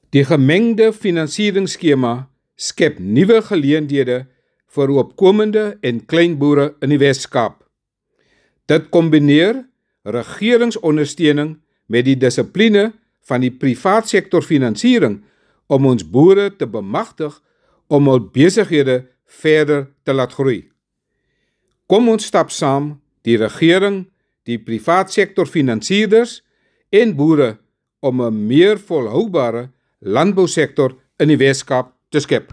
Die gemengde finansieringsskema skep nuwe geleenthede vir opkomende en kleinboere in die Wes-Kaap. Dit kombineer regeringsondersteuning met die dissipline van die privaatsektor finansiering om ons boere te bemagtig om hul besighede verder te laat groei. Kom ons stap saam, die regering, die privaatsektor finansierders en boere om 'n meer volhoubare landbousektor in die Wes-Kaap te skep.